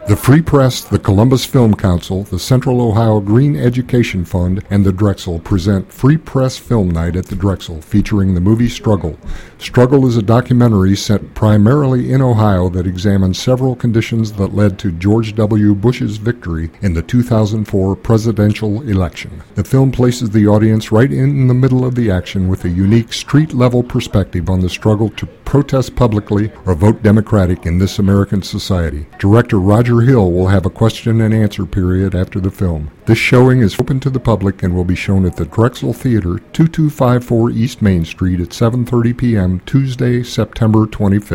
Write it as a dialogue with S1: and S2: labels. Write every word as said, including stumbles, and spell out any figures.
S1: The Free Press, the Columbus Film Council, the Central Ohio Green Education Fund, and the Drexel present Free Press Film Night at the Drexel, featuring the movie Struggle. Struggle is a documentary set primarily in Ohio that examines several conditions that led to George W. Bush's victory in the two thousand four presidential election. The film places the audience right in the middle of the action with a unique street-level perspective on the struggle to protest publicly or vote Democratic in this American society. Director Roger Hill will have a question and answer period after the film. This showing is open to the public and will be shown at the Drexel Theater, twenty-two fifty-four East Main Street at seven thirty p.m. Tuesday, September twenty-fifth.